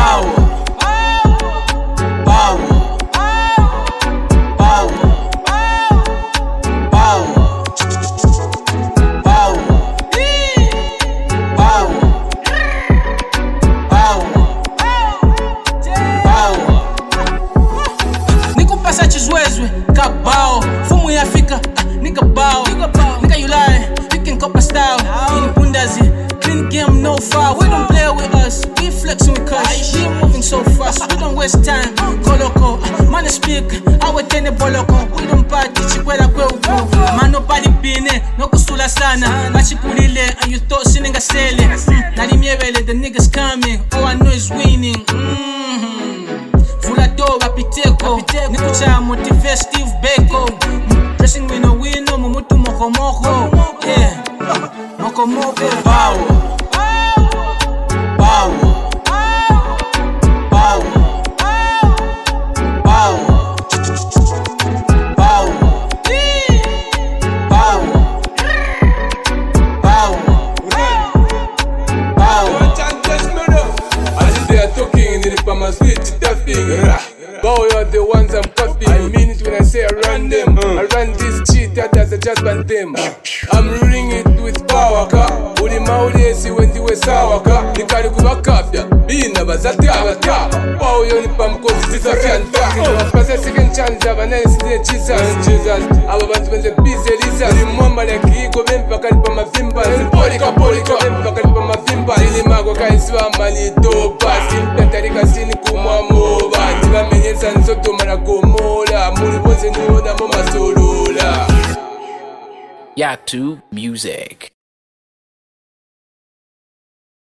Nikupasa chizwezwe kabao fumu ya Afrika nigga bow nigga you lie you can cop a style in Bundazi clean game no foul we don't play with us we flexing with cash we moving so fast we don't waste time koloko man speak awe tene boloko we don't party chikwela kwe uko man nobody bine no kusula sana bachipulile and you thought sininga sele nalimyebele the niggas coming all I know is winning Rapiteko, Nikucha motive Steve Beko. Dressing me no wino, mumutu moko moko. Yeah, moko moko. Bow, bow, bow, bow, bow, bow, bow. As they are talking in the Pama street, tapping. Bow, you're the ones I'm copying. I mean it when I say I run them. I run this cheat, others I just ban them. I'm ruling it with power, ka. Uri maulesi when the way sour, ka. Nikari kuba kafya, bina bazati abata. Bow, you're the pam cause this is a fianta. Pass a second chance, I've an answer, Jesus. Our bands when the peace, Elisa. Remember like ego, then Bakari Pama Fimba. Polika, then Bakari Pama Fimba. Ilimago, Kaiswa, Manito, Pass, Tatarika, Sinikumwa, Mova. Sansoto marakomola, muri wose niona mama solola. Yatu Music.